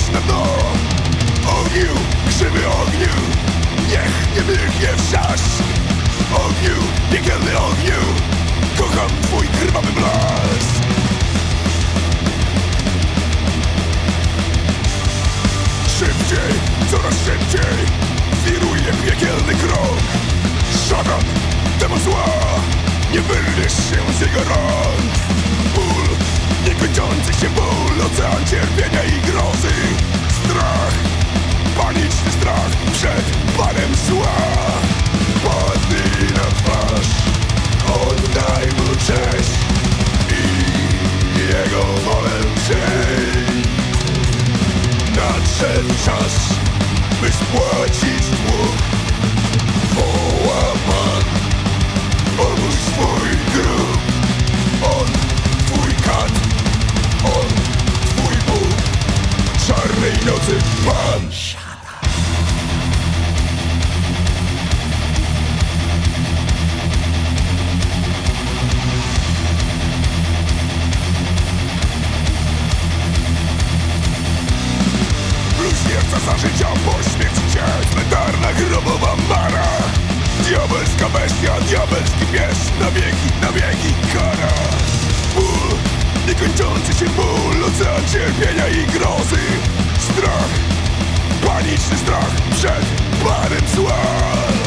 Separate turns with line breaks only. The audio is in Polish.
na dno. Ogniu, krzywy ogniu, niech nie mylnie wsiasz. Ogniu, piekielny ogniu, kocham twój krwawy blask. Szybciej, coraz szybciej, wiruje piekielny krok. Szatan, demon zła, nie wyrwiesz się z jego rąk. Ból, niekończący się ból, ocean cierpienia i grozy. Strach, paniczny strach przed Panem zła. Padnij na twarz, oddaj mu cześć i jego wolę czyń. Nadszedł czas, by spłacić dług. Woła Pan, obudź swój grób. On, twój kat, on, twój Bóg. Czarnej nocy Pan. Bluźnierca za życia, po śmierci cię, cmentarna grobowa mara. Diabelska bestia, diabelski pies, na wieki kara. Ból, niekończący się ból, ocean cierpienia i grozy. Strach, paniczny strach przed Panem zła.